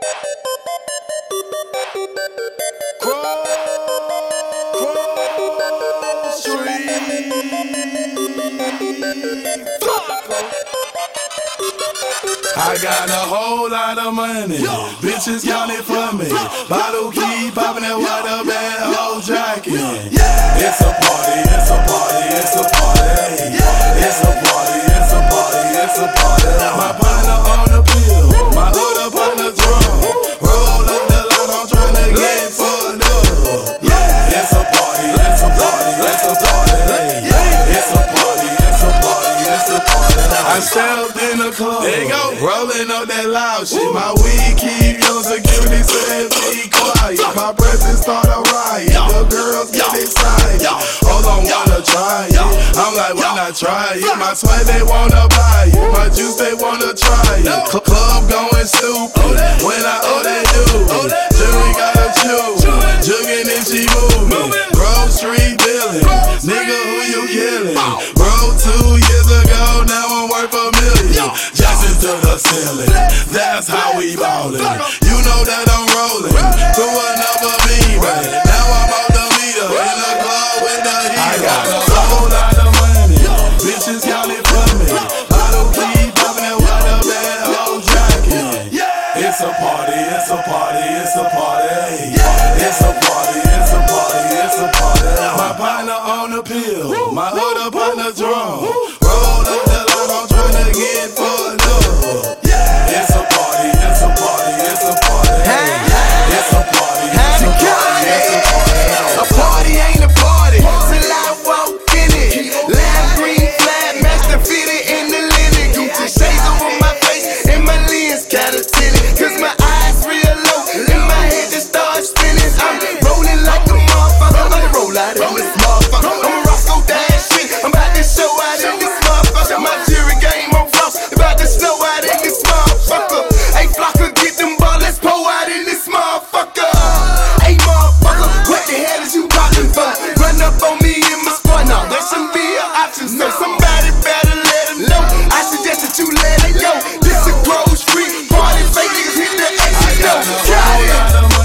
I got a whole lot of money, bitches count it for me. Bottle keep popping that water bad whole jacket. It's a party, it's a party, it's a party. It's a party, it's a party, it's a party. My partner on the pill, my other partner drunk. Roll up the line, I'm tryna get fucked up. It's a party, it's a party, it's a party. It's a party, it's a party, it's a party. I stepped in the club, there you go, rolling up that loud shit. My weed keep young, security says be quiet. My presence start a riot, the girls get excited. Hold on, wanna try it? I'm like, why not try it? My sweat they wanna buy it, my juice they wanna try it. Club going stupid, when I they do it. Jury gotta choose, jugging and she moving. Grove Street dealing, nigga who you killing? Bro, 2 years ago, now I'm worth $1 million. Jackson to the ceiling, that's how we ballin'. You know that I'm rolling through another beat, right? Now I'm out the meter in the club with the heat. I got a whole lot of money, bitches count it for me. Bottle keep poppin' that water bad whole jacket. It's a party, it's a party, it's a party. It's a party, it's a party, it's a party. My partner on the pill, my other partner drunk. Roll up the line, I'm tryna get fucked up. It's a party, it's a party, it's a party. It's a party, it's a party, it's a party. A party ain't a party till I walk in it. Lime green flag, match the fitted in the linen. Gucci shades over my face and my lens kinda tinted. Cause my eyes real low and my head just start spinning. I'm rolling like a motherfucker, I'm gonna roll out in this motherfucker. I'm a Roscoe Dash shit, I'm about to show out in this motherfucker. My jury game on floss, about to snow out in this motherfucker. Hey Flocker, get them ball, let's pour out in this motherfucker. Hey motherfucker, what the hell is you poppin' for? Run up on me in my sport, now that shouldn't be an option. So somebody better let him know. I suggest that you let it go. This a Grove Street party, fake niggas hit the exit door. Got it.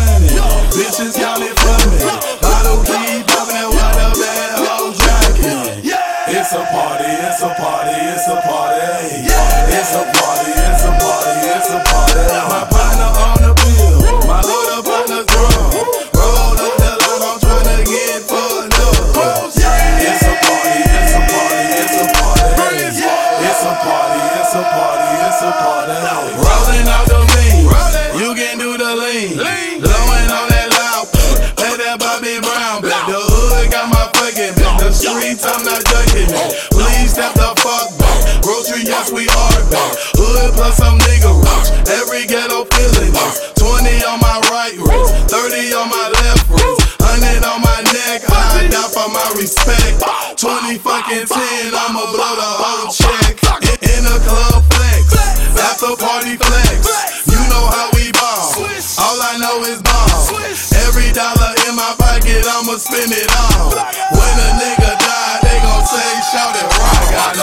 Bitches count it for me. Bottle keep poppin' that water bad whole jacket. It's a party, it's a party, it's a party. It's a party, it's a party, it's a party. My partner on the pill, my other partner drunk. Roll up the line, I'm tryna get fucked up. It's a party, it's a party, it's a party. It's a party, it's a party, it's a party. Rolling out the lean, you can do the lean. Blowing on that loud, play that Bobby Brown back. The hood got my fucking back. The streets, I'm not ducking it. Please step the fuck back. Grocery, yes, we are back. Hood plus some nigga rocks. Every ghetto feeling us. 20 on my right wrist, 30 on my left wrist, 100 on my neck. I die for my respect. 20 fucking 10, I'ma blow the whole check. In the club flex, after party flex. You know how we ball. All I know is ball. Every dollar in my pocket, I'ma spend it all. When a nigga die, they gon' say, shout it right.